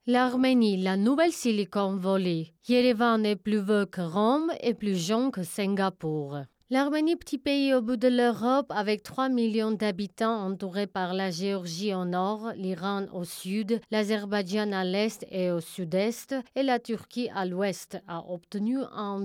L'Arménie, la nouvelle Silicon Valley. Yerevan est plus vieux que Rome et plus jeune que Singapour. L'Arménie, petit pays au bout de l'Europe, avec 3 millions d'habitants entouré par la Géorgie au nord, l'Iran au sud, l'Azerbaïdjan à l'est et au sud-est, et la Turquie à l'ouest, a obtenu en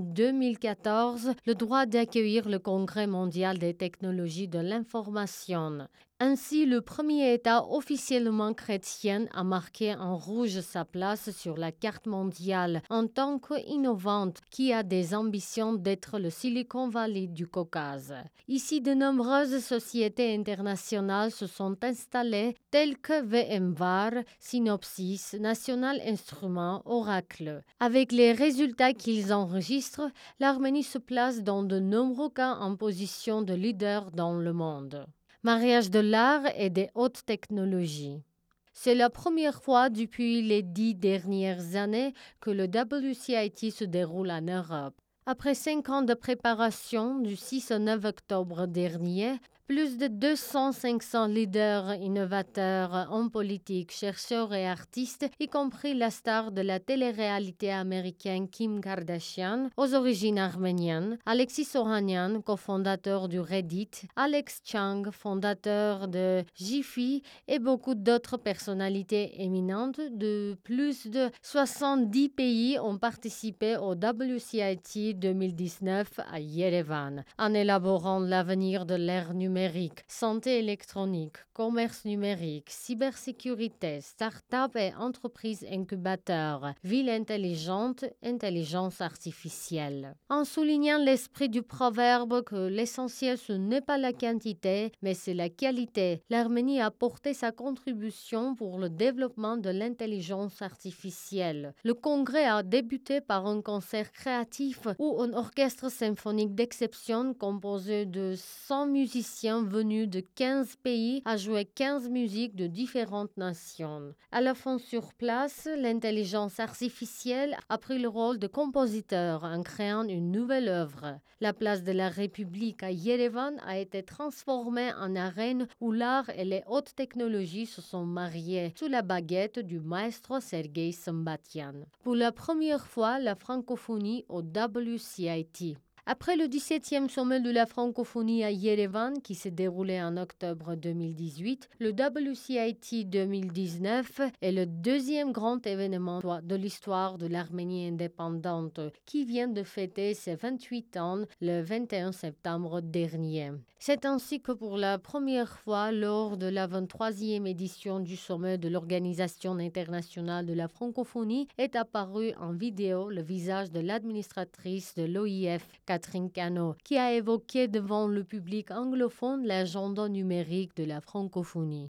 2014 le droit d'accueillir le Congrès mondial des technologies de l'information. Ainsi, le premier État officiellement chrétien a marqué en rouge sa place sur la carte mondiale en tant qu'innovante qui a des ambitions d'être le Silicon Valley du Caucase. Ici, de nombreuses sociétés internationales se sont installées telles que VMware, Synopsys, National Instruments, Oracle. Avec les résultats qu'ils enregistrent, l'Arménie se place dans de nombreux cas en position de leader dans le monde. Mariage de l'art et des hautes technologies. C'est la première fois depuis les 10 dernières années que le WCIT se déroule en Europe. Après 5 ans de préparation, du 6 au 9 octobre dernier, plus de 200-500 leaders innovateurs, hommes politiques, chercheurs et artistes, y compris la star de la télé-réalité américaine Kim Kardashian, aux origines arméniennes, Alexis Ohanian, cofondateur du Reddit, Alex Chang, fondateur de Giphy, et beaucoup d'autres personnalités éminentes de plus de 70 pays ont participé au WCIT 2019 à Yerevan, en élaborant l'avenir de l'ère numérique, santé électronique, commerce numérique, cybersécurité, start-up et entreprises incubateurs, ville intelligente, intelligence artificielle. En soulignant l'esprit du proverbe que l'essentiel ce n'est pas la quantité, mais c'est la qualité, l'Arménie a apporté sa contribution pour le développement de l'intelligence artificielle. Le congrès a débuté par un concert créatif où un orchestre symphonique d'exception composé de 100 musiciens venus de 15 pays a joué 15 musiques de différentes nations. À la fin sur place, l'intelligence artificielle a pris le rôle de compositeur en créant une nouvelle œuvre. La place de la République à Yerevan a été transformée en arène où l'art et les hautes technologies se sont mariés sous la baguette du maestro Sergueï Sambatyan. Pour la première fois, la francophonie au WCIT. Après le 17e sommet de la francophonie à Yerevan, qui s'est déroulé en octobre 2018, le WCIT 2019 est le deuxième grand événement de l'histoire de l'Arménie indépendante, qui vient de fêter ses 28 ans le 21 septembre dernier. C'est ainsi que pour la première fois, lors de la 23e édition du sommet de l'Organisation internationale de la francophonie, est apparu en vidéo le visage de l'administratrice de l'OIF, Catherine Cano, qui a évoqué devant le public anglophone l'agenda numérique de la francophonie.